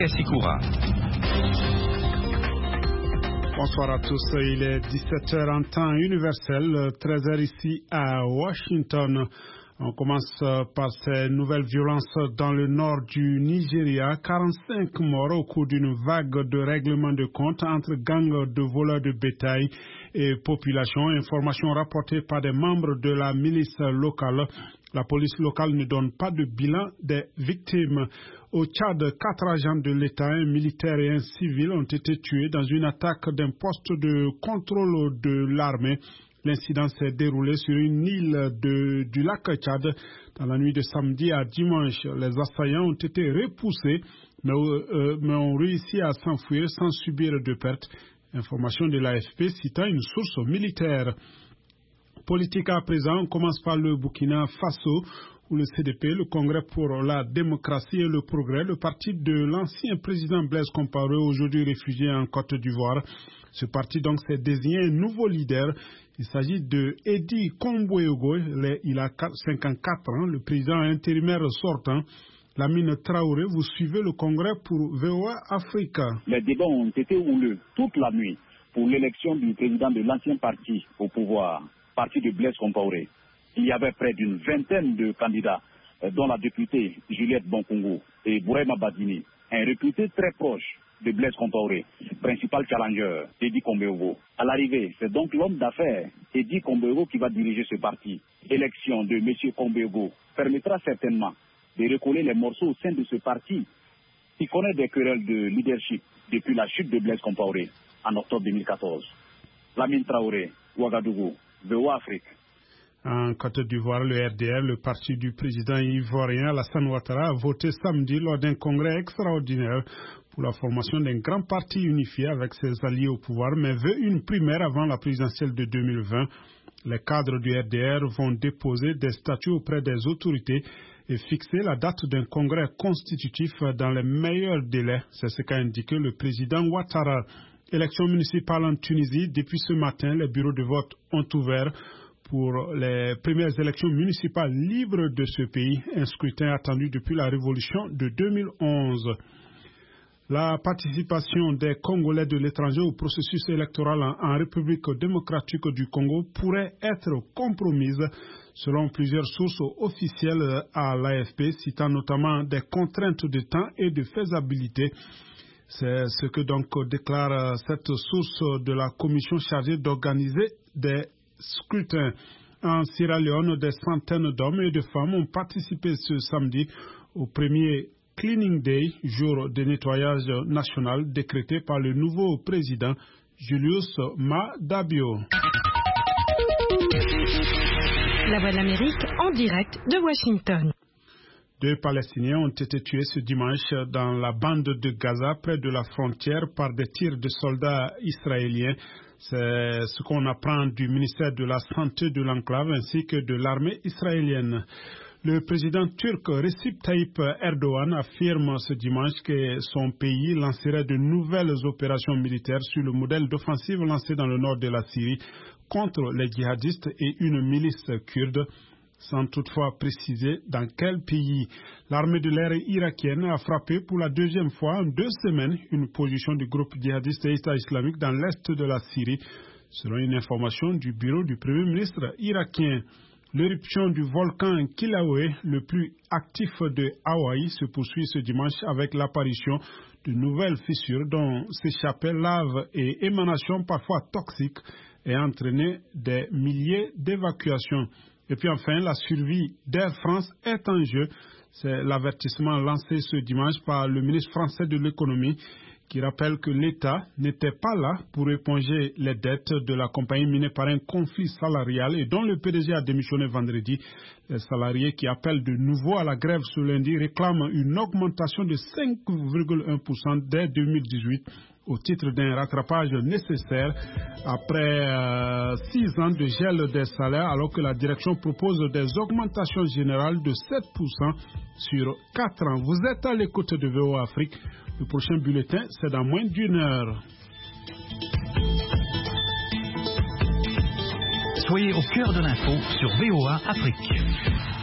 Sikoura. Bonsoir à tous, il est 17h en temps universel, 13h ici à Washington. On commence par ces nouvelles violences dans le nord du Nigeria. 45 morts au cours d'une vague de règlement de compte entre gangs de voleurs de bétail et population. Information rapportée par des membres de la milice locale. La police locale ne donne pas de bilan des victimes. Au Tchad, 4 agents de l'État, un militaire et un civil, ont été tués dans une attaque d'un poste de contrôle de l'armée. L'incident s'est déroulé sur une île du lac Tchad dans la nuit de samedi à dimanche. Les assaillants ont été repoussés mais ont réussi à s'enfuir sans subir de pertes. Information de l'AFP citant une source militaire. Politique à présent, on commence par le Burkina Faso, où le CDP, le Congrès pour la démocratie et le progrès, le parti de l'ancien président Blaise Compaoré, aujourd'hui réfugié en Côte d'Ivoire. Ce parti donc s'est désigné un nouveau leader. Il s'agit de Edi Kombouégo. Il a 54 ans, le président intérimaire sortant. Lamine Traoré, vous suivez le Congrès pour VOA Africa. Les débats ont été houleux toute la nuit pour l'élection du président de l'ancien parti au pouvoir, parti de Blaise Compaoré. Il y avait près d'une vingtaine de candidats, dont la députée Juliette Bonkongo et Bourema Badini, un réputé très proche de Blaise Compaoré, principal challenger, Edi Kombouégo. À l'arrivée, c'est donc l'homme d'affaires, Edi Kombouégo, qui va diriger ce parti. L'élection de M. Kombouégo permettra certainement de recoller les morceaux au sein de ce parti qui connaît des querelles de leadership depuis la chute de Blaise Compaoré en octobre 2014. Lamine Traoré, Ouagadougou, VOA Afrique. En Côte d'Ivoire, le RDR, le parti du président ivoirien Alassane Ouattara, a voté samedi lors d'un congrès extraordinaire pour la formation d'un grand parti unifié avec ses alliés au pouvoir, mais veut une primaire avant la présidentielle de 2020. Les cadres du RDR vont déposer des statuts auprès des autorités et fixer la date d'un congrès constitutif dans les meilleurs délais. C'est ce qu'a indiqué le président Ouattara. Élection municipale en Tunisie. Depuis ce matin, les bureaux de vote ont ouvert pour les premières élections municipales libres de ce pays, un scrutin attendu depuis la révolution de 2011. La participation des Congolais de l'étranger au processus électoral en République démocratique du Congo pourrait être compromise selon plusieurs sources officielles à l'AFP, citant notamment des contraintes de temps et de faisabilité. C'est ce que donc déclare cette source de la commission chargée d'organiser des scrutins. En Sierra Leone, des centaines d'hommes et de femmes ont participé ce samedi au premier Cleaning Day, jour de nettoyage national décrété par le nouveau président Julius Maada Bio. La Voix de l'Amérique en direct de Washington. 2 Palestiniens ont été tués ce dimanche dans la bande de Gaza, près de la frontière, par des tirs de soldats israéliens. C'est ce qu'on apprend du ministère de la Santé de l'enclave ainsi que de l'armée israélienne. Le président turc Recep Tayyip Erdogan affirme ce dimanche que son pays lancerait de nouvelles opérations militaires sur le modèle d'offensive lancée dans le nord de la Syrie contre les djihadistes et une milice kurde, sans toutefois préciser dans quel pays. L'armée de l'air irakienne a frappé pour la 2e fois en 2 semaines une position du groupe djihadiste État islamique dans l'est de la Syrie, selon une information du bureau du Premier ministre irakien. L'éruption du volcan Kilauea, le plus actif de Hawaï, se poursuit ce dimanche avec l'apparition de nouvelles fissures dont s'échappaient laves et émanations parfois toxiques et entraîné des milliers d'évacuations. Et puis enfin, la survie d'Air France est en jeu. C'est l'avertissement lancé ce dimanche par le ministre français de l'économie qui rappelle que l'État n'était pas là pour éponger les dettes de la compagnie minée par un conflit salarial et dont le PDG a démissionné vendredi. Les salariés qui appellent de nouveau à la grève ce lundi réclament une augmentation de 5,1% dès 2018 au titre d'un rattrapage nécessaire après 6 ans de gel des salaires, alors que la direction propose des augmentations générales de 7% sur 4 ans. Vous êtes à l'écoute de VOA Afrique. Le prochain bulletin, c'est dans moins d'1 heure. Soyez au cœur de l'info sur VOA Afrique.